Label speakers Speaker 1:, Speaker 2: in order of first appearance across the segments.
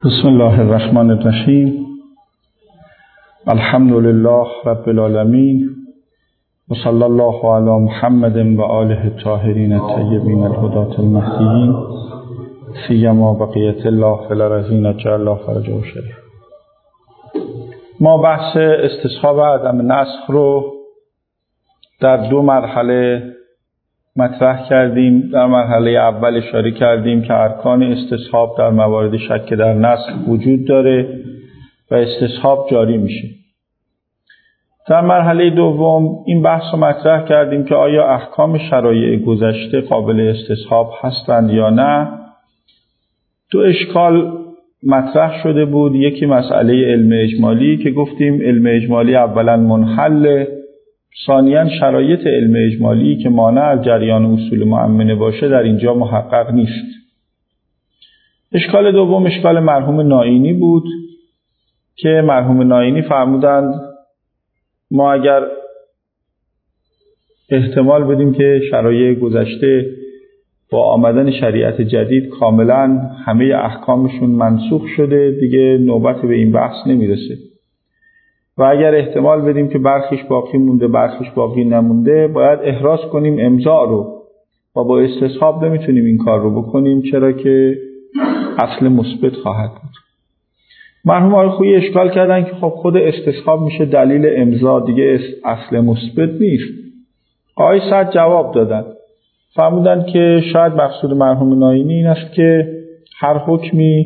Speaker 1: بسم الله الرحمن الرحیم. الحمد لله رب العالمین و صلی الله علی محمد و آله الطاهرین الطیبین الهداة المهدیین سیما بقیة الله فی الارضین اجل الله فرجه شریف. ما بحث استصحاب عدم نسخ رو در دو مرحله مطرح کردیم. در مرحله اول اشاره کردیم که ارکان استصحاب در موارد شک در نسخ وجود داره و استصحاب جاری میشه. در مرحله دوم این بحث رو مطرح کردیم که آیا احکام شرایع گذشته قابل استصحاب هستند یا نه. دو اشکال مطرح شده بود. یکی مسئله علم اجمالی که گفتیم علم اجمالی اولا منحل، ثانیاً شرایط علم اجمالی که مانع از جریان اصول مؤمنه باشه در اینجا محقق نیست. اشکال دوم اشکال مرحوم نائینی بود که مرحوم نائینی فرمودند ما اگر احتمال بدیم که شرایع گذشته با آمدن شریعت جدید کاملاً همه احکامشون منسوخ شده، دیگه نوبت به این بحث نمیرسه، و اگر احتمال بدیم که برخیش باقی مونده برخیش باقی نمونده، باید احراز کنیم امضا رو و با استصحاب نمیتونیم این کار رو بکنیم، چرا که اصل مثبت خواهد بود. مرحوم آقای خویی اشکال کردن که خب خود استصحاب میشه دلیل امضا، دیگه اصل مثبت نیست. آقای سعد جواب دادن، فرمودن که شاید مقصود مرحوم نائینی این است که هر حکمی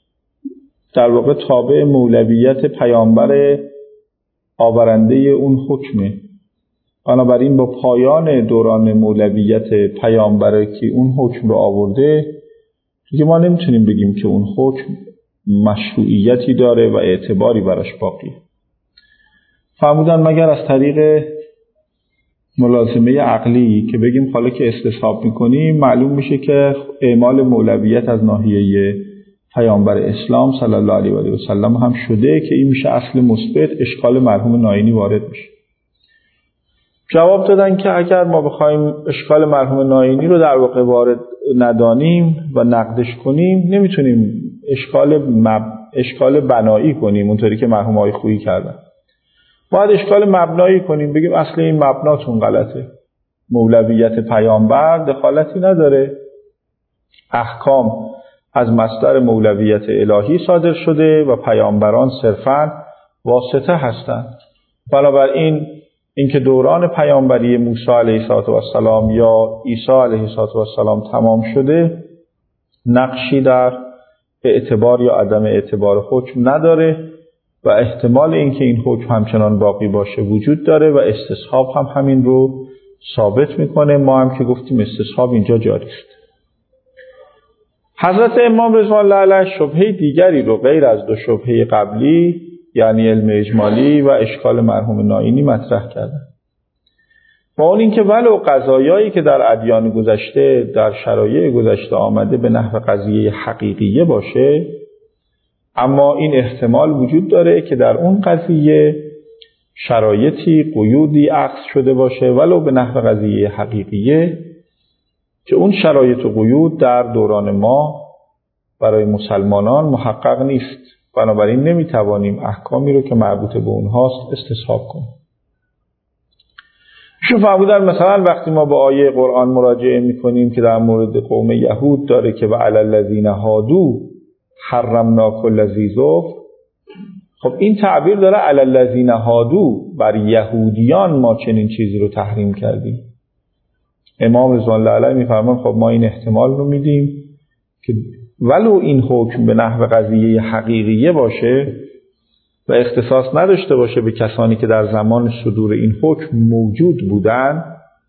Speaker 1: در واقع تابع مولویت پیامبر آورنده اون حکمه، بنابراین با پایان دوران مولویت پیامبر که اون حکم رو آورده دیگه ما نمیتونیم بگیم که اون حکم مشروعیتی داره و اعتباری براش باقیه. فرمودن مگر از طریق ملازمه عقلی که بگیم حالا که استصحاب میکنیم معلوم میشه که اعمال مولویت از ناحیه پیامبر اسلام صلی الله علیه و آله و سلم هم شده که این میشه اصل مثبت، اشکال مرحوم نائینی وارد میشه. جواب دادن که اگر ما بخوایم اشکال مرحوم نائینی رو در واقع وارد ندانیم و نقدش کنیم نمیتونیم اشکال بنایی کنیم اونطوری که مرحوم آقای خویی کردن. باید اشکال مبنایی کنیم، بگیم اصل این مبناتون غلطه، مولویت پیامبر دخالتی نداره، احکام از مصدر مولویت الهی صادر شده و پیامبران صرفاً واسطه هستند. بنابراین اینکه دوران پیامبری موسی علیه السلام یا عیسی علیه السلام تمام شده نقشی در اعتبار یا عدم اعتبار حکم نداره و احتمال اینکه این حکم همچنان باقی باشه وجود داره و استصحاب هم همین رو ثابت میکنه. ما هم که گفتیم استصحاب اینجا جاری است. حضرت امام رضوان الله علیه شبهه دیگری رو غیر از دو شبهه قبلی یعنی علم اجمالی و اشکال مرحوم نائینی مطرح کردن، و اون این که ولو قضایایی که در ادیان گذشته در شرایع گذشته آمده به نحو قضیه حقیقیه باشه، اما این احتمال وجود داره که در اون قضیه شرایطی قیودی عکس شده باشه ولو به نحو قضیه حقیقیه، که اون شرایط و قیود در دوران ما برای مسلمانان محقق نیست، بنابراین نمیتوانیم احکامی رو که مربوط به اونهاست استصحاب کنیم. شو فرمودن مثلا وقتی ما به آیه قرآن مراجعه میکنیم که در مورد قوم یهود داره که و علی الذین هادو حرمنا کل ذی ظفر، خب این تعبیر داره علی الذین هادو، بر یهودیان ما چنین چیزی رو تحریم کردیم. امام رضوان الله علیه میفرمان خب ما این احتمال رو میدیم که ولو این حکم به نحو قضیه حقیقیه باشه و اختصاص نداشته باشه به کسانی که در زمان صدور این حکم موجود بودن،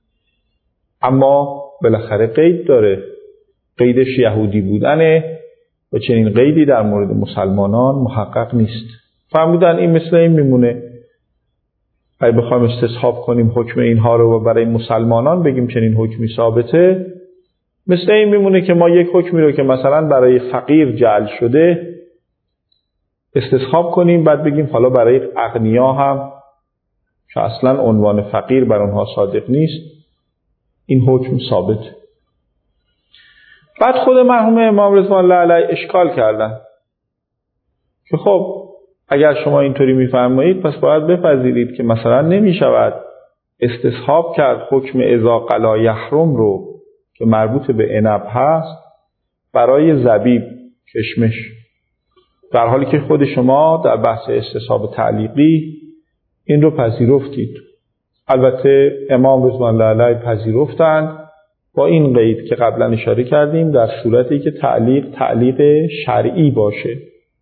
Speaker 1: اما بالاخره قید داره، قیدش یهودی بودنه و چنین قیدی در مورد مسلمانان محقق نیست. فرمودن این مثل این میمونه اگه بخوایم استصحاب کنیم حکم اینها رو و برای مسلمانان بگیم چنین حکمی ثابته، مثل این میمونه که ما یک حکمی رو که مثلا برای فقیر جعل شده استصحاب کنیم بعد بگیم حالا برای اغنیا هم که اصلا عنوان فقیر بر اونها صادق نیست این حکم ثابت. بعد خود مرحوم امام رضوان الله علیه اشکال کردن که خب اگر شما اینطوری میفرمایید پس باید بپذیرید که مثلا نمیشود استصحاب کرد حکم اذا قلا یحرم رو که مربوط به عنب هست برای زبیب، کشمش، در حالی که خود شما در بحث استصحاب تعلیقی این رو پذیرفتید. البته امام رضوان الله علیه پذیرفتند با این قید که قبلا اشاره کردیم در صورتی که تعلیق شرعی باشه.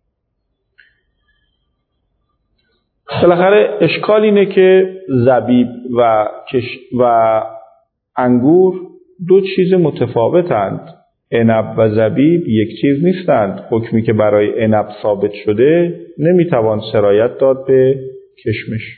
Speaker 1: بالاخره اشکال اینه که زبیب و انگور دو چیز متفاوتند. عنب و زبیب یک چیز نیستند. حکمی که برای عنب ثابت شده نمیتوان سرایت داد به کشمش.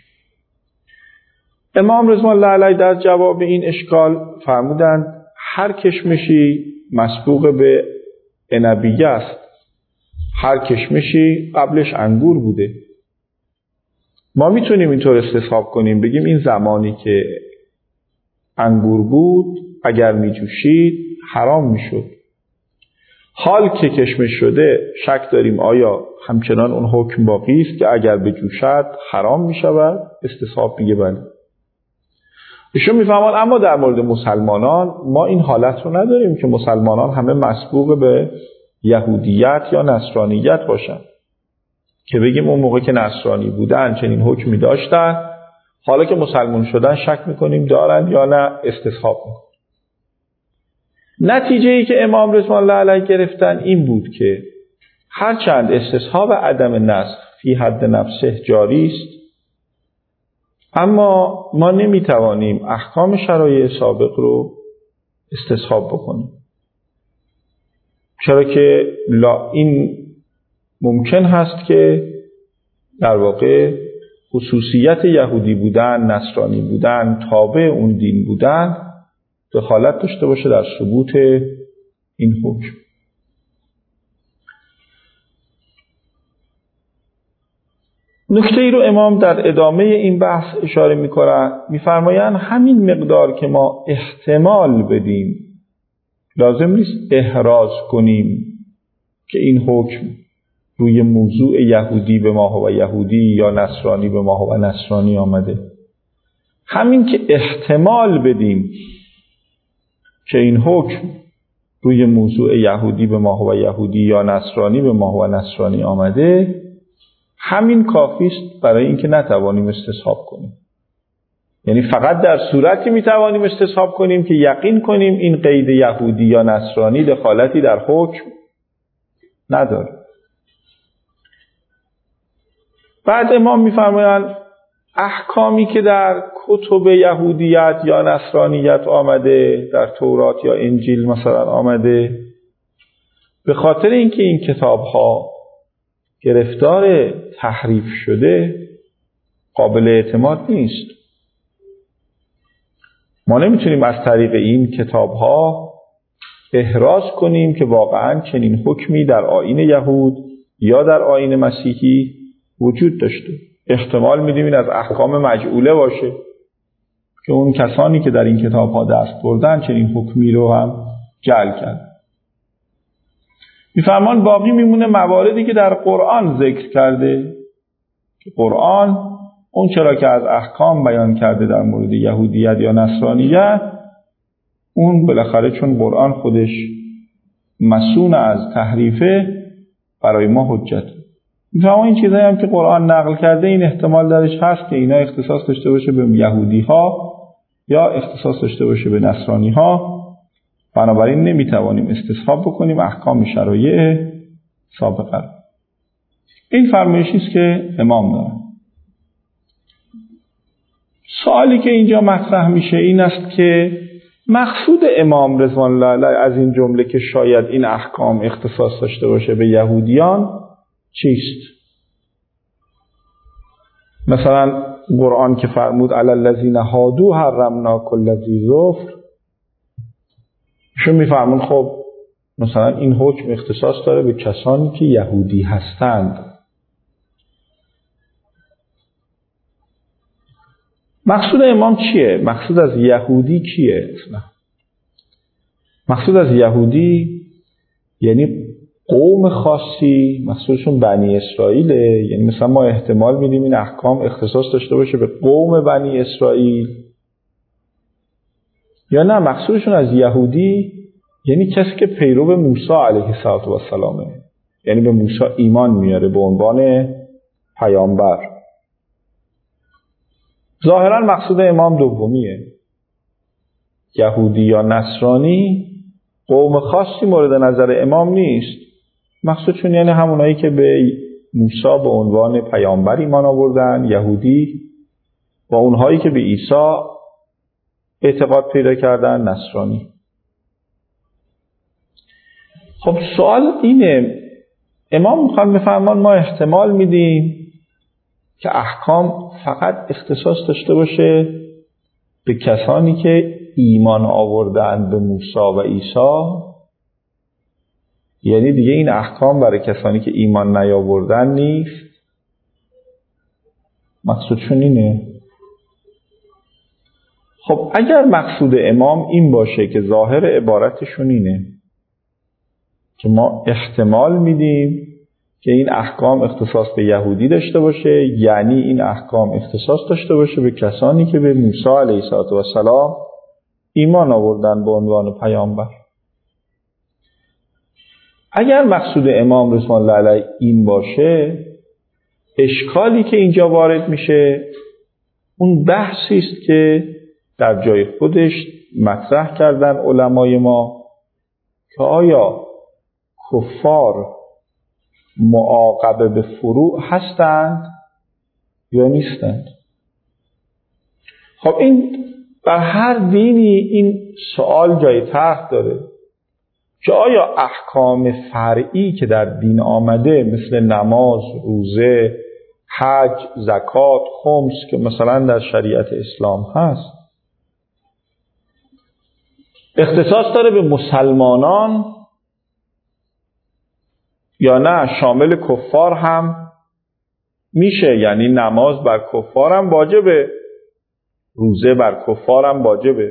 Speaker 1: امام رضوان الله علیه در جواب این اشکال فرمودند هر کشمشی مسبوق به عنبیه است. هر کشمشی قبلش انگور بوده. ما میتونیم اینطور استصحاب کنیم بگیم این زمانی که انگور بود اگر میجوشید حرام میشد. حال که کشمش شده شک داریم آیا همچنان اون حکم باقی است که اگر بجوشد حرام میشود؟ استصحاب میگه بله. ایشون میفهمن اما در مورد مسلمانان ما این حالت رو نداریم که مسلمانان همه مسبوق به یهودیت یا نصرانیت باشن که بگیم اون موقع که نصرانی بودن چنین حکمی داشتن، حالا که مسلمان شدن شک میکنیم دارن یا نه، استصحاب میکنیم. نتیجه ای که امام رضوان الله علیه گرفتن این بود که هرچند استصحاب عدم نسخ فی حد نفسه جاری است، اما ما نمیتوانیم احکام شرایع سابق رو استصحاب بکنیم. چرا که این ممکن هست که در واقع خصوصیت یهودی بودن، نصرانی بودن، تابع اون دین بودن دخالت داشته باشه در ثبوت این حکم. نکته ای رو امام در ادامه این بحث اشاره می‌فرمایند همین مقدار که ما احتمال بدیم، لازم نیست احراز کنیم که این حکم روی موضوع یهودی به ما هو یهودی یا نصرانی به ما هو نصرانی آمده. همین که احتمال بدیم که این حکم روی موضوع یهودی به ما هو یهودی یا نصرانی به ما هو نصرانی آمده، همین کافی است برای اینکه نتوانیم استصحاب کنیم. یعنی فقط در صورتی میتوانیم استصحاب کنیم که یقین کنیم این قید یهودی یا نصرانی دخالتی در حکم نداره. بعد امام میفرمایند احکامی که در کتب یهودیت یا نصرانیت آمده، در تورات یا انجیل مثلا آمده، به خاطر اینکه این کتاب‌ها گرفتار تحریف شده قابل اعتماد نیست. ما نمیتونیم از طریق این کتاب‌ها احراز کنیم که واقعاً چنین حکمی در آیین یهود یا در آیین مسیحی وجود داشته. احتمال میدیم این از احکام مجعوله باشه که اون کسانی که در این کتاب‌ها دست بردن چنین حکمی رو هم جعل کرد. میفرمان باقی میمونه مواردی که در قرآن ذکر کرده که قرآن اون چرا که از احکام بیان کرده در مورد یهودیت یا نصرانیت، اون بالاخره چون قرآن خودش مسون از تحریفه برای ما حجت. میفرمان این چیزایی هم که قرآن نقل کرده این احتمال درش هست که اینا اختصاص داشته باشه به یهودی ها یا اختصاص داشته باشه به نصرانی ها، بنابراین نمیتوانیم استصحاب بکنیم احکام شرایع سابقه. این فرمایشی است که امام داره. سوالی که اینجا مطرح میشه این است که مقصود امام رضوان الله علیه از این جمله که شاید این احکام اختصاص داشته باشه به یهودیان چیست؟ مثلا قرآن که فرمود علی الذین هادوا حرمنا کل ذی ظفر، شما میفرمون خب مثلا این حکم اختصاص داره به کسانی که یهودی هستند. مقصود امام چیه؟ مقصود از یهودی کیه؟ مقصود از یهودی یعنی قوم خاصی، مخصوصشون بنی اسرائیله، یعنی مثلا ما احتمال میدیم این احکام اختصاص داشته باشه به قوم بنی اسرائیل، یا نه مخصوصشون از یهودی، یعنی کسی که پیرو موسی علیه السلام، یعنی به موسی ایمان میاره به عنوان پیامبر. ظاهرا مقصود امام دومیه، یهودی یا نصرانی قوم خاصی مورد نظر امام نیست، مقصودشون یعنی همونایی که به موسی به عنوان پیامبر ایمان آوردن، یهودی، و اونهایی که به عیسی اعتقاد پیدا کردن، نصرانی. خب سوال اینه، امام میخوان بفرمان ما احتمال میدیم که احکام فقط اختصاص داشته باشه به کسانی که ایمان آوردن به موسی و عیسی، یعنی دیگه این احکام برای کسانی که ایمان نیاوردن نیست؟ مقصودشون اینه؟ خب اگر مقصود امام این باشه که ظاهر عبارتشون اینه که ما احتمال میدیم که این احکام اختصاص به یهودی داشته باشه، یعنی این احکام اختصاص داشته باشه به کسانی که به موسی علیه السلام ایمان آوردن به عنوان پیامبر. اگر مقصود امام رضوان الله علیه این باشه، اشکالی که اینجا وارد میشه اون بحثی است که در جای خودش مطرح کردن علمای ما که آیا کفار معاقبه به فروع هستند یا نیستند. خب این بر هر دینی این سوال جای طرح داره که آیا احکام فرعی که در دین آمده مثل نماز، روزه، حج، زکات، خمس که مثلا در شریعت اسلام هست اختصاص داره به مسلمانان یا نه شامل کفار هم میشه، یعنی نماز بر کفار هم واجبه، روزه بر کفار هم واجبه.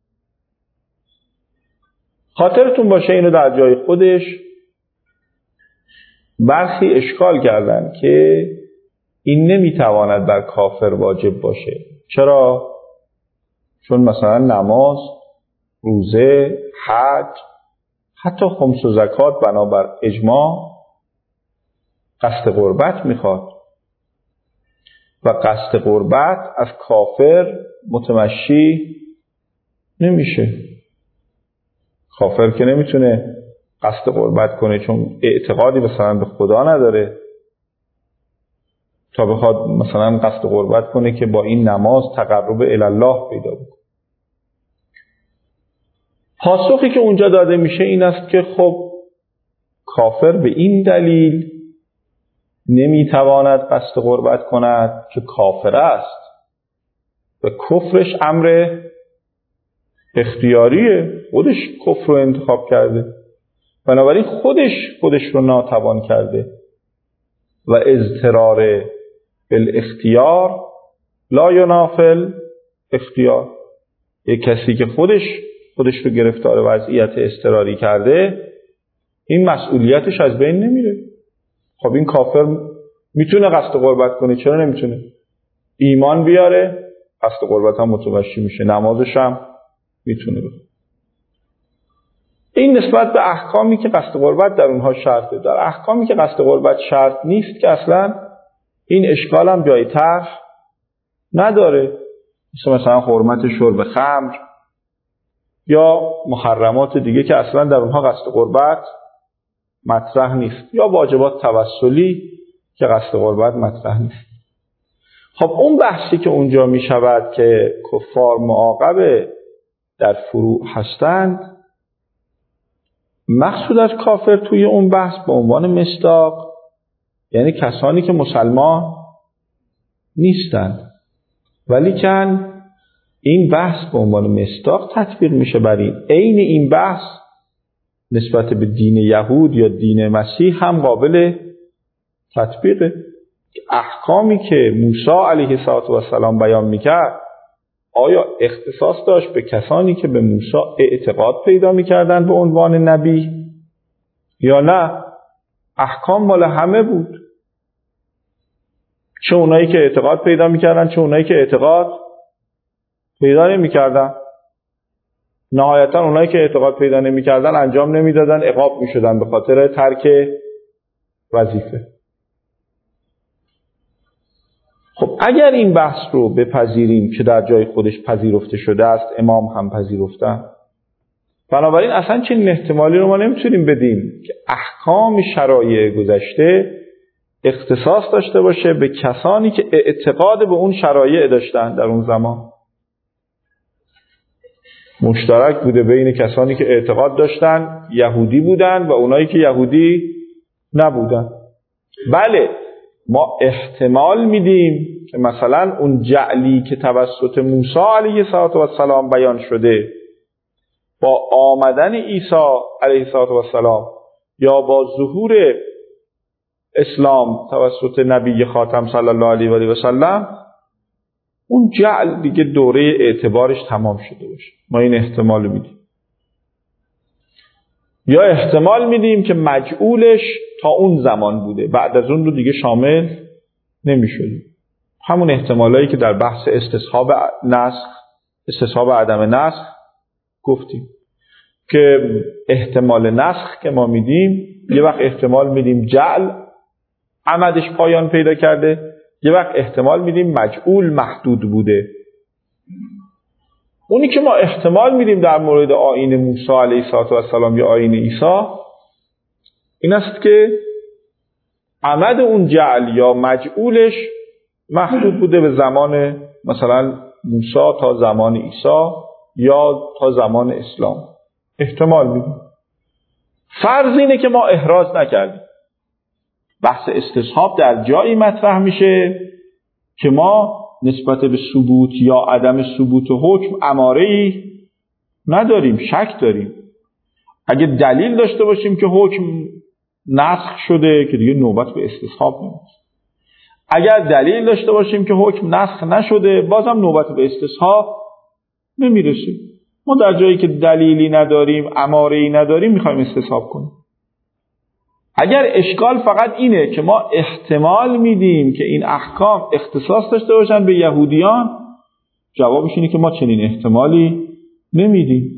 Speaker 1: خاطرتون باشه اینو در جای خودش برخی اشکال کردن که این نمیتواند بر کافر واجب باشه. چرا؟ چون مثلا نماز، روزه، حج، حتی خمس و زکات بنابر اجماع قصد قربت میخواد و قصد قربت از کافر متمشی نمیشه. کافر که نمیتونه قصد قربت کنه چون اعتقادی مثلا به خدا نداره تا بخواد مثلا قصد قربت کنه که با این نماز تقرب الی الله پیدا بکنه. پاسخی که اونجا داده میشه این است که خب کافر به این دلیل نمیتواند قصد قربت کند که کافر است و کفرش امر اختیاریه، خودش کفر رو انتخاب کرده، بنابراین خودش رو ناتوان کرده و اضطرار بالاختیار لا ینافی اختیار. یک کسی که خودش رو گرفتار وضعیت اضطراری کرده این مسئولیتش از بین نمیره. خب این کافر میتونه قصد قربت کنه، چرا نمیتونه؟ ایمان بیاره قصد قربت هم متوشی میشه، نمازش هم میتونه بخونه. این نسبت به احکامی که قصد قربت در اونها شرطه. در احکامی که قصد قربت شرط نیست که اصلا این اشکال هم جای طرح نداره، مثلا حرمت شرب خمر یا محرمات دیگه که اصلا در اونها قصد قربت مطرح نیست، یا واجبات توسلی که قصد قربت مطرح نیست. خب اون بحثی که اونجا می شود که کفار معاقبه در فروع هستند، مقصود از کافر توی اون بحث به عنوان مصداق یعنی کسانی که مسلمان نیستند، ولیکن این بحث به عنوان مصداق تطبیق میشه بر این این بحث نسبت به دین یهود یا دین مسیح هم قابل تطبیقه. احکامی که موسی علیه السلام بیان میکرد آیا اختصاص داشت به کسانی که به موسی اعتقاد پیدا میکردن به عنوان نبی یا نه احکام مال همه بود، چه اونایی که اعتقاد پیدا میکردن چه اونایی که اعتقاد پیدا نمیکردن. نهایتا اونایی که اعتقاد پیدا نمیکردن انجام نمیدادن، عقاب میشدن به خاطر ترک وظیفه. خب اگر این بحث رو بپذیریم که در جای خودش پذیرفته شده است، امام هم پذیرفتن، بنابراین اصلا چنین احتمالی رو ما نمیتونیم بدیم که احکام شرایع گذشته اختصاص داشته باشه به کسانی که اعتقاد به اون شرایع داشتن در اون زمان. مشترک بوده بین کسانی که اعتقاد داشتن یهودی بودن و اونایی که یهودی نبودن. بله ما احتمال میدیم که مثلا اون جعلی که توسط موسی علیه السلام بیان شده با آمدن عیسی علیه السلام یا با ظهور اسلام توسط نبی خاتم صلی الله علیه و سلم، اون جعل دیگه دوره اعتبارش تمام شده باشه. ما این احتمال میدیم. یا احتمال میدیم که مجعولش تا اون زمان بوده، بعد از اون رو دیگه شامل نمیشده. همون احتمالایی که در بحث استصحاب عدم نسخ گفتیم که احتمال نسخ که ما میدیم، یه وقت احتمال میدیم جعل عمدش پایان پیدا کرده، یه وقت احتمال میدیم مجعول محدود بوده. اونی که ما احتمال میدیم در مورد آیین موسی علیه السلام یا آیین عیسی این است که عمد اون جعل یا مجعولش محدود بوده به زمان مثلا موسی تا زمان عیسی یا تا زمان اسلام. احتمال میدیم. فرض اینه که ما احراز نکردیم. بحث استصحاب در جایی مطرح میشه که ما نسبت به ثبوت یا عدم ثبوت حکم اماره‌ای نداریم، شک داریم. اگه دلیل داشته باشیم که حکم نسخ شده که دیگه نوبت به استصحاب نمیشه. اگر دلیل داشته باشیم که حکم نسخ نشده، بازم نوبت به استصحاب نمیرسه. ما در جایی که دلیلی نداریم، اماره‌ای نداریم، میخوایم استصحاب کنیم. اگر اشکال فقط اینه که ما احتمال میدیم که این احکام اختصاص داشته باشن به یهودیان، جوابش اینه که ما چنین احتمالی نمیدیم،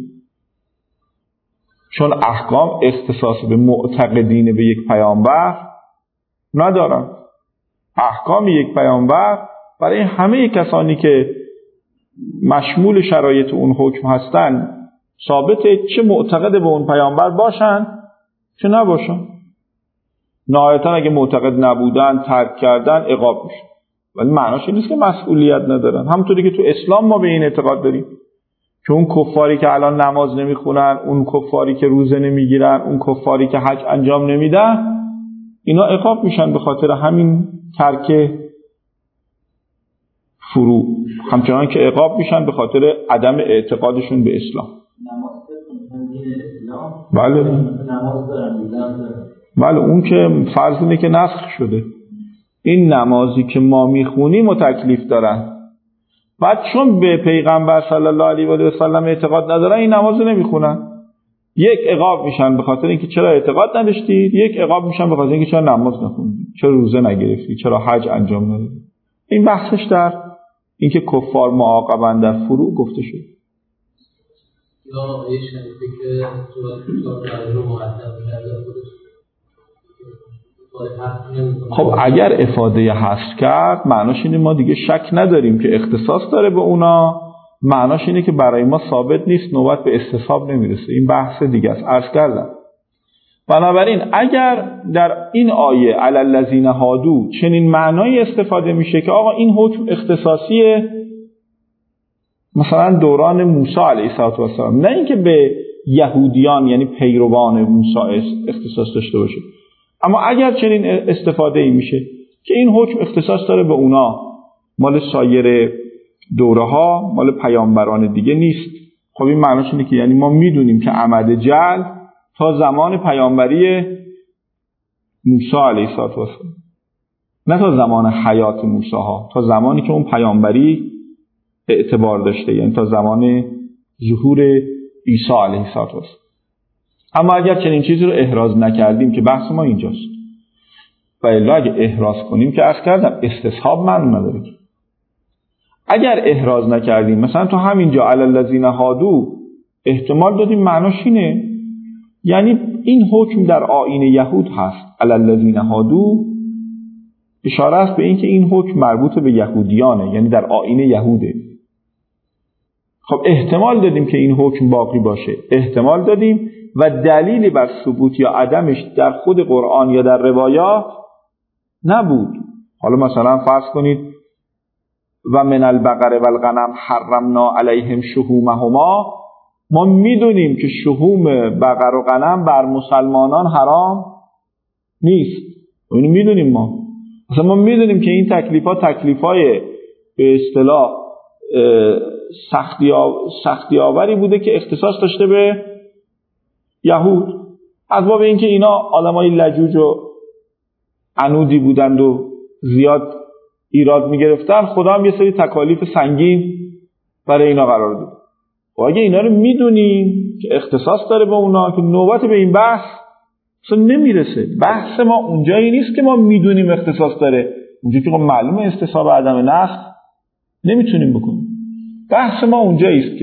Speaker 1: چون احکام اختصاص به معتقدین به یک پیامبر ندارن. احکام یک پیامبر برای همه کسانی که مشمول شرایط اون حکم هستن ثابته، چه معتقد به اون پیامبر باشن چه نباشن. نهایتا اگه معتقد نبودن، ترک کردن، عقاب میشه، ولی معناش این نیست که مسئولیت ندارن. همونطوری که تو اسلام ما به این اعتقاد داریم که اون کفاری که الان نماز نمیخونن، اون کفاری که روزه نمیگیرن، اون کفاری که حج انجام نمیدن، اینا عقاب میشن به خاطر همین ترک فروع، همچنان که عقاب میشن به خاطر عدم اعتقادشون به اسلام. بله اون که فرض اینه که نسخ شده. این نمازی که ما میخونیم و تکلیف دارن، بعد چون به پیغمبر صلی الله علیه و سلم اعتقاد ندارن این نمازو نمیخونن، یک عقاب میشن به خاطر اینکه چرا اعتقاد نداشتید، یک عقاب میشن به خاطر اینکه چرا نماز نخوندید، چرا روزه نگرفتید، چرا حج انجام ندادید. این بحثش در اینکه کفار معاقبن در فروع گفته شد.
Speaker 2: یا یه شریفی که تو رو مقدم کرده خودش.
Speaker 1: خب اگر افاده حذف کرد معناش اینه ما دیگه شک نداریم که اختصاص داره به اونا، معناش اینه که برای ما ثابت نیست، نوبت به استصحاب نمیرسه. این بحث دیگه است. عرض کردم بنابراین اگر در این آیه علی الذین هادو چنین معنایی استفاده میشه که آقا این حکم اختصاصیه مثلا دوران موسی علیه السلام، نه اینکه به یهودیان یعنی پیروان موسی اختصاص داشته باشه، اما اگر چنین استفاده ای میشه که این حکم اختصاص داره به اونا، مال سایر دوره ها، مال پیامبران دیگه نیست، خب این معناش اینه که یعنی ما میدونیم که عمد جعل تا زمان پیامبری موسی علیه السلام، نه تا زمان حیات موسی ها، تا زمانی که اون پیامبری اعتبار داشته، یعنی تا زمان ظهور عیسی علیه السلام. اما اگر چنین چیزی رو احراز نکردیم که بحث ما اینجاست، و الا اگه احراز کنیم که عرض کردم استصحاب معنی نداره. اگر احراز نکردیم مثلا تو همینجا علی الذین هادو احتمال دادیم معناش اینه، یعنی این حکم در آیین یهود هست، علی الذین هادو اشاره است به این که این حکم مربوط به یهودیانه، یعنی در آیین یهوده. خب احتمال دادیم که این حکم باقی باشه، احتمال دادیم و دلیلی بر ثبوت یا عدمش در خود قرآن یا در روایات نبود. حالا مثلا فرض کنید و من البقره و الغنم حرمنا علیهم شحومهما، ما میدونیم که شحوم بقر و غنم بر مسلمانان حرام نیست، اینو میدونیم. مثلا ما میدونیم که این تکلیفای به اصطلاح سختی آوری بوده که اختصاص داشته به یهود، از باب اینکه اینا آدمای لجوج و عنودی بودند و زیاد ایراد میگرفتن، خدا هم یه سری تکالیف سنگین برای اینا قرار داد. و اگه اینا رو میدونیم که اختصاص داره به اونا، که نوبت به این بحث اصلا نمیرسه. بحث ما اونجایی نیست که ما میدونیم اختصاص داره، اونجا که معلومه استصحاب عدم نسخ نمیتونیم بکنیم. بحث ما اونجایی است که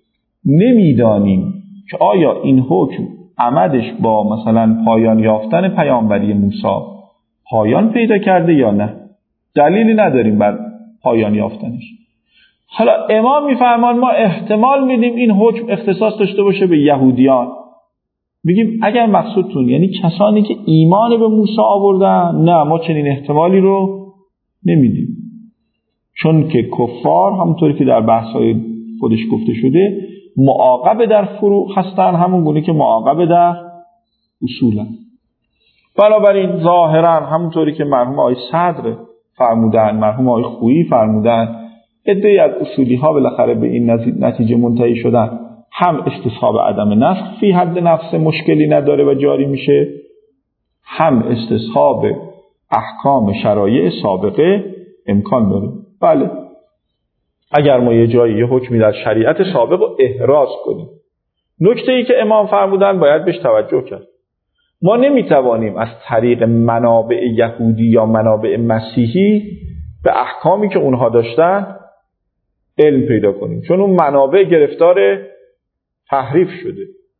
Speaker 1: نمیدانیم که آیا این حکم عمدش با مثلا پایان یافتن پیامبری موسی پایان پیدا کرده یا نه. دلیلی نداریم بر پایان یافتنش. حالا امام میفرمان ما احتمال میدیم این حکم اختصاص داشته باشه به یهودیان. میگیم اگر مقصودتون یعنی کسانی که ایمان به موسی آوردن، نه، ما چنین احتمالی رو نمیدیم، چون که کفار همونطوری که در بحث‌های خودش گفته شده معاقب در فروع هستن، همون گونه که معاقب در اصولن. بنابراین ظاهرا همونطوری که مرحوم آقای صدر فرمودن، مرحوم آقای خویی فرمودن، عده‌ای از اصولی ها بالاخره به این نتیجه منتهی شدن، هم استصحاب عدم نسخ فی حد نفس مشکلی نداره و جاری میشه، هم استصحاب احکام شرایع سابقه امکان داره. بله، اگر ما یه جایی یه حکمی در شریعت سابق رو احراز کنیم، نکته‌ای که امام فرمودن باید بهش توجه کرد. ما نمیتوانیم از طریق منابع یهودی یا منابع مسیحی به احکامی که اونها داشتن علم پیدا کنیم، چون اون منابع گرفتار تحریف شده.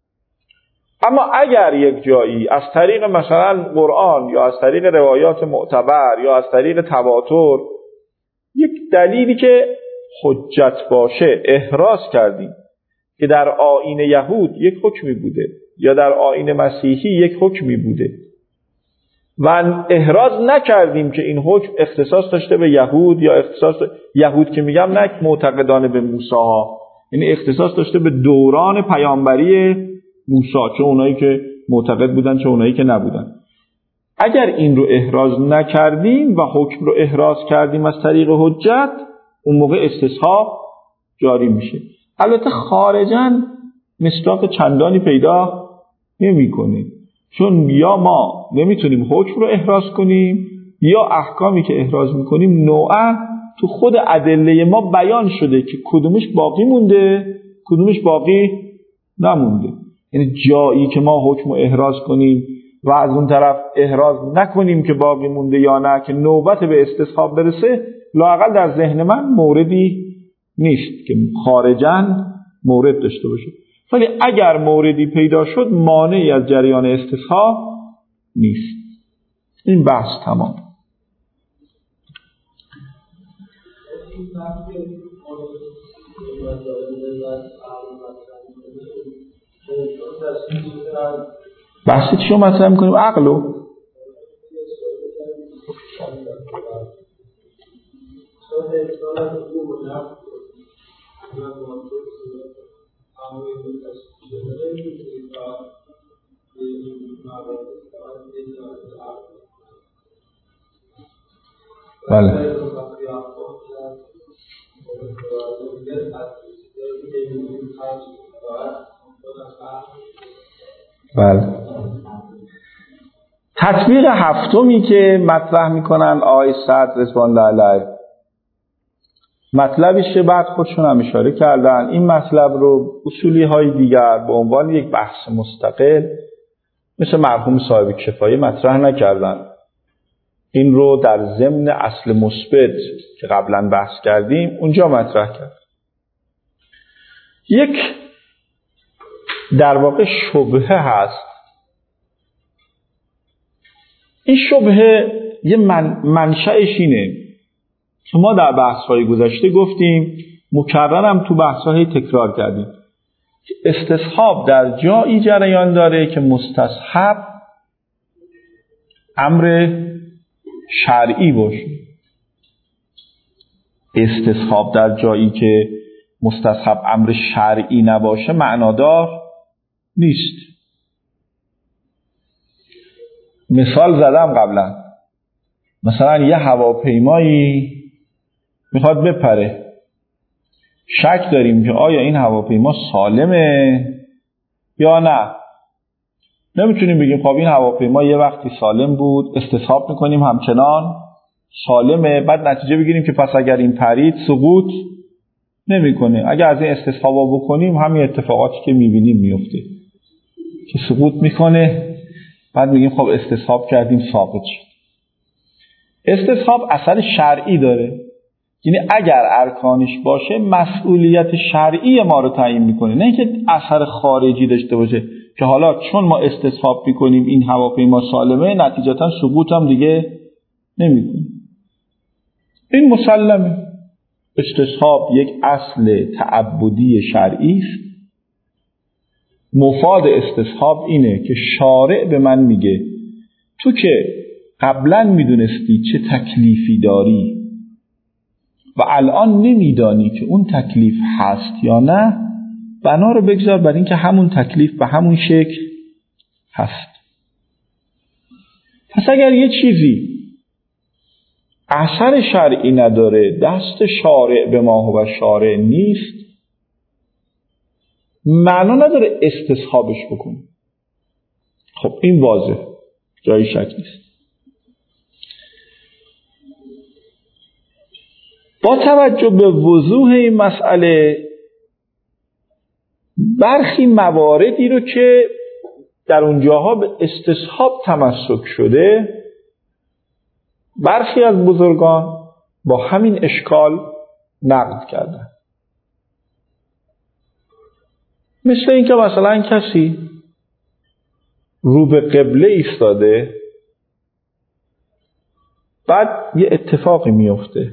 Speaker 1: اما اگر یک جایی از طریق مثلا قرآن یا از طریق روایات معتبر یا از طریق تواتر یک دلیلی که حجت باشه احراز کردیم که در آیین یهود یک حکمی بوده یا در آیین مسیحی یک حکمی بوده و احراز نکردیم که این حکم اختصاص داشته به یهود یا اختصاص یهود که میگم نه معتقدان به موسی ها، یعنی اختصاص داشته به دوران پیامبری موسی، چه اونایی که معتقد بودن چه اونایی که نبودن. اگر این رو احراز نکردیم و حکم رو احراز کردیم از طریق حجت، اون موقع استصحاب جاری میشه. البته خارجاً مصداق چندانی پیدا نمی‌کنه، چون یا ما نمیتونیم حکم رو احراز کنیم یا احکامی که احراز میکنیم نوعا تو خود ادله ما بیان شده که کدومش باقی مونده کدومش باقی نمونده. یعنی جایی که ما حکم رو احراز کنیم و از اون طرف احراز نکنیم که باقی مونده یا نه، که نوبت به استصحاب برسه، لااقل در ذهن من موردی نیست که خارجاً مورد داشته باشه. ولی اگر موردی پیدا شد مانعی از جریان استصحاب نیست. این بحث تمام. بحثی چی رو مطرح میکنیم؟ عقلو بله بله. تطبیق هفتمی که مطرح میکنن آقای صدر رضوان الله علیه، مطلبی که بعد خودشون هم اشاره کردن، این مطلب رو اصولی های دیگر به عنوان یک بحث مستقل مثل مرحوم صاحب کفایه مطرح نکردن. این رو در ضمن اصل مثبت که قبلا بحث کردیم اونجا مطرح کرد. یک در واقع شبهه هست. این شبهه یه منشأش اینه که ما در بحث‌های گذشته گفتیم، مکررم تو بحث‌های تکرار کردیم، استصحاب در جایی جریان داره که مستصحب امر شرعی باشه. استصحاب در جایی که مستصحب امر شرعی نباشه معنادار نیست. مثال زدم قبلا، مثلا یه هواپیمایی میخواد بپره، شک داریم که آیا این هواپیما سالمه یا نه. نمیتونیم بگیم خب این هواپیما یه وقتی سالم بود، استصحاب میکنیم همچنان سالمه، بعد نتیجه بگیریم که پس اگر این پرید سقوط نمیکنه. اگر از این استصحابا بکنیم همین اتفاقاتی که میبینیم میفته که سقوط میکنه، بعد میگیم خب استصحاب کردیم ثابت شد. استصحاب اثر شرعی داره، یعنی اگر ارکانش باشه مسئولیت شرعی ما رو تعیین میکنه، نه اینکه اثر خارجی داشته باشه که حالا چون ما استصحاب میکنیم این هواپیما سالمه نتیجتا سقوط هم دیگه نمیکنه. این مسلمه. استصحاب یک اصل تعبدی شرعی است. مفاد استصحاب اینه که شارع به من میگه تو که قبلا میدونستی چه تکلیفی داری و الان نمیدانی که اون تکلیف هست یا نه، بنا رو بگذار بر این که همون تکلیف به همون شکل هست. پس اگر یه چیزی اثر شرعی نداره، دست شارع به ما و شارع نیست، معنا نداره استصحابش بکن. خب این واضح، جای شک نیست. با توجه به وضوح این مسئله، برخی مواردی رو که در اونجاها به استصحاب تمسک شده، برخی از بزرگان با همین اشکال نقد کردن. مثل این که مثلا کسی رو به قبله ایستاده، بعد یه اتفاقی میفته،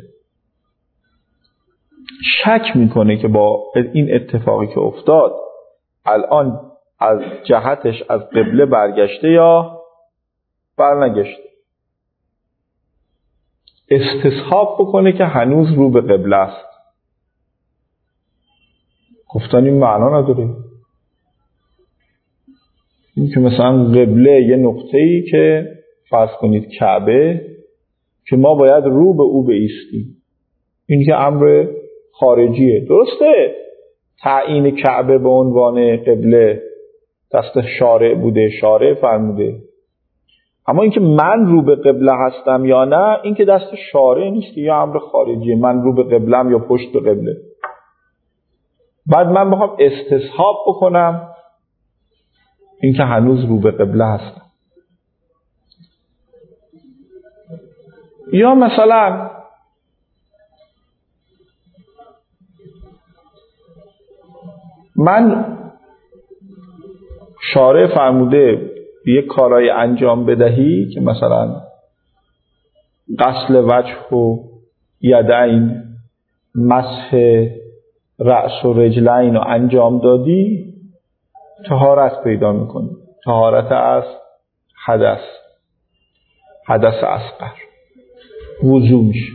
Speaker 1: شک میکنه که با این اتفاقی که افتاد الان از جهتش از قبله برگشته یا برنگشته. استصحاب بکنه که هنوز رو به قبله است. گفتن این معنا نداره. این که مثلا قبله یه نقطه‌ای که فرض کنید کعبه، که ما باید رو به او بایستیم، این که امر خارجیه. درسته تعیین کعبه به عنوان قبله دست شارع بوده، شارع فرموده، اما اینکه من رو به قبله هستم یا نه، این که دست شارع نیست، یا امر خارجیه، من رو به قبلم یا پشت به قبله. بعد من بخوام استصحاب بکنم این که هنوز رو به قبله هستم. یا مثلا من شارع فرموده یک کارای انجام بدهی که مثلا غسل وجه و یدین، مسح رأس و رجلین رو انجام دادی، طهارت پیدا میکنی، طهارت از حدث اصغر، وضو میشه.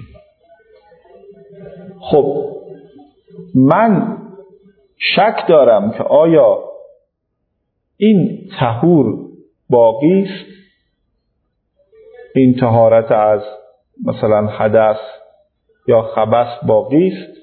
Speaker 1: خب من شک دارم که آیا این طهور باقی است، این طهارت از مثلا حدث یا خبث باقی است.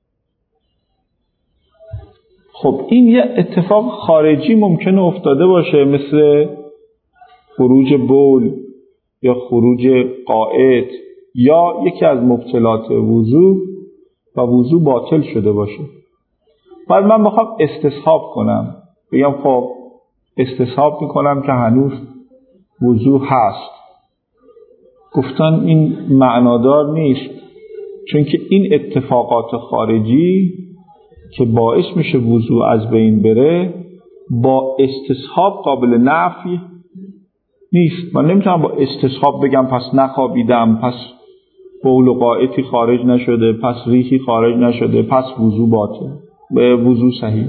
Speaker 1: خب این یه اتفاق خارجی ممکنه افتاده باشه، مثل خروج بول یا خروج قائط یا یکی از مبطلات وضو و وضو باطل شده باشه. بعد من بخوام استصحاب کنم، بگم خب استصحاب میکنم که هنوز وضو هست، گفتن این معنادار نیست، چون که این اتفاقات خارجی که باعث میشه وضو از بین بره با استصحاب قابل نفی نیست. من نمیتونم با استصحاب بگم پس نخوابیدم، پس بول و غائطی خارج نشده، پس ریحی خارج نشده، پس وضو باطل، به وضو صحیح.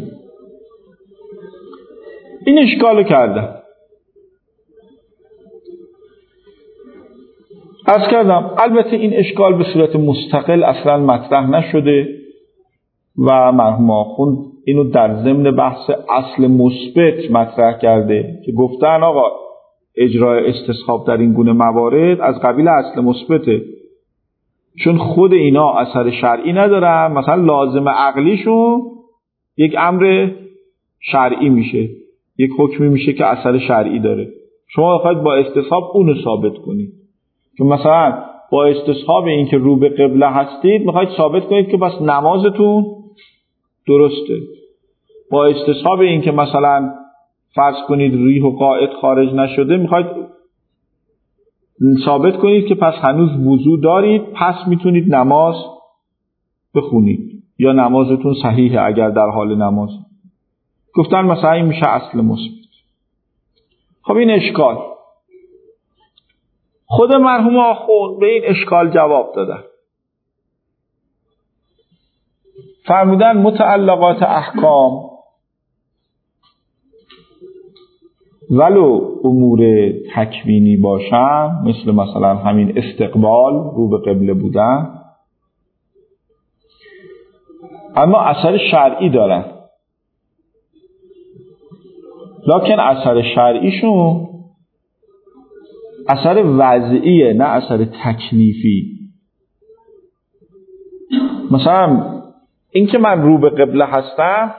Speaker 1: این اشکالو کردم. عرض کردم البته این اشکال به صورت مستقل اصلا مطرح نشده و مرحوم آخوند اینو در ضمن بحث اصل مثبت مطرح کرده که گفتن آقا اجرای استصحاب در این گونه موارد از قبیل اصل مثبته، چون خود اینا اثر شرعی ندارن. مثلا لازم عقلیشون یک امر شرعی میشه، یک حکمی میشه که اثر شرعی داره. شما بخواید با استصحاب اونو ثابت کنید، که مثلا با استصحاب این که رو به قبله هستید میخواید ثابت کنید که بس نمازتون درسته. با استصحاب این که مثلا فرض کنید ریح و قائط خارج نشده میخواید ثابت کنید که پس هنوز وضو دارید، پس میتونید نماز بخونید یا نمازتون صحیحه اگر در حال نماز. گفتن مثلا این میشه اصل مثبت. خب این اشکال، خود مرحوم آخوند به این اشکال جواب دادن. فرمودن متعلقات احکام ولو امور تکوینی باشن، مثلا همین استقبال رو به قبله بودن، اما اثر شرعی دارن، لکن اثر شرعیشون اثر وضعیه نه اثر تکلیفی. مثلا این که من رو به قبله هستم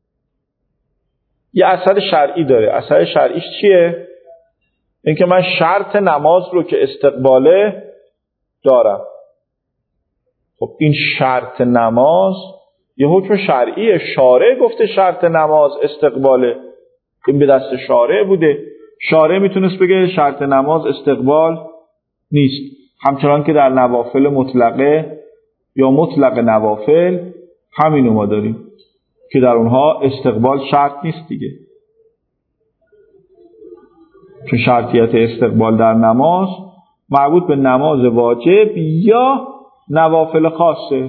Speaker 1: یه اثر شرعی داره. اثر شرعیش چیه؟ این که من شرط نماز رو که استقباله دارم. خب این شرط نماز یه حکم شرعیه، شارع گفته شرط نماز استقباله، این به دست شارع بوده. شارع میتونست بگه شرط نماز استقبال نیست، همچنان که در نوافل مطلقه یا مطلق نوافل همینو ما داریم که در اونها استقبال شرط نیست دیگه، چون شرطیت استقبال در نماز مربوط به نماز واجب یا نوافل خاصه.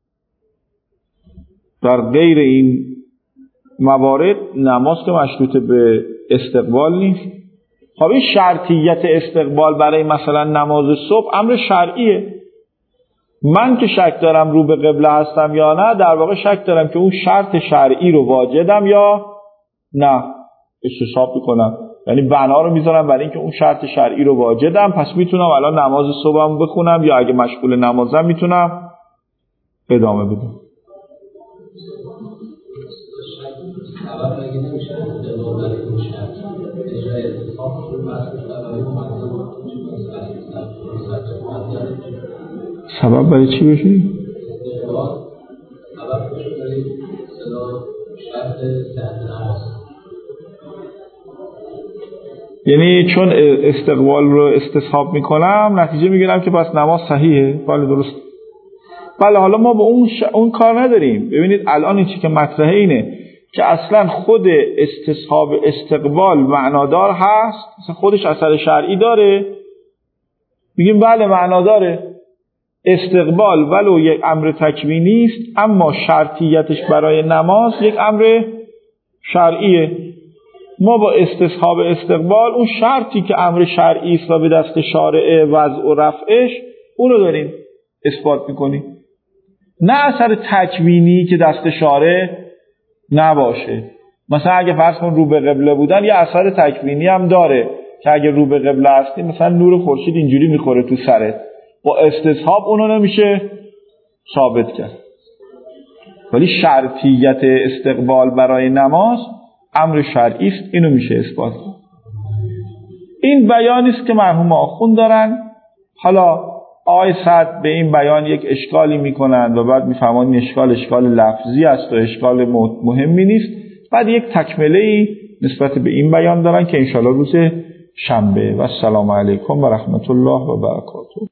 Speaker 1: در غیر این موارد نماز که مشروط به استقبال نیست. خب این شرطیت استقبال برای مثلا نماز صبح امر شرعیه. من که شک دارم رو به قبله هستم یا نه، در واقع شک دارم که اون شرط شرعی رو واجدم یا نه، استصحاب میکنم، یعنی بنا رو میذارم برای اینکه اون شرط شرعی رو واجدم، پس میتونم الان نماز صبحم بخونم یا اگه مشغول نمازم میتونم ادامه بدم. سبب برای چی بشه؟ یعنی چون استقبال رو استصحاب میکنم نتیجه میگیرم که پس نماز صحیحه. بله درست. بله حالا ما با اون کار نداریم. ببینید الان این چی که مطرحه اینه که اصلا خود استصحاب استقبال معنادار هست، اصلا خودش اثر شرعی داره، میگیم بله معناداره. استقبال ولو یک امر تکوینی است اما شرطیتش برای نماز یک امر شرعیه. ما با استصحاب استقبال اون شرطی که امر شرعی است و به دست شارع وضع و رفعش اونو داریم اثبات میکنیم، نه اثر تکوینی که دست شارع نباشه. مثلا اگه فرض کن رو به قبله بودن یه اثر تکوینی هم داره که اگه رو به قبله هستی مثلا نور خورشید اینجوری میخوره تو سرت، با استصحاب اونو نمیشه ثابت کرد. ولی شرطیت استقبال برای نماز امر شرعی است، اینو میشه اثبات کرد. این بیانی است که مرحوم آخوند دارن. حالا آقای سعد به این بیان یک اشکالی میکنند و بعد میفهمند این اشکال لفظی است و اشکال مهمی نیست. بعد یک تکمله‌ای نسبت به این بیان دارن که انشالله روز شنبه. و السلام علیکم و رحمت الله و برکاته.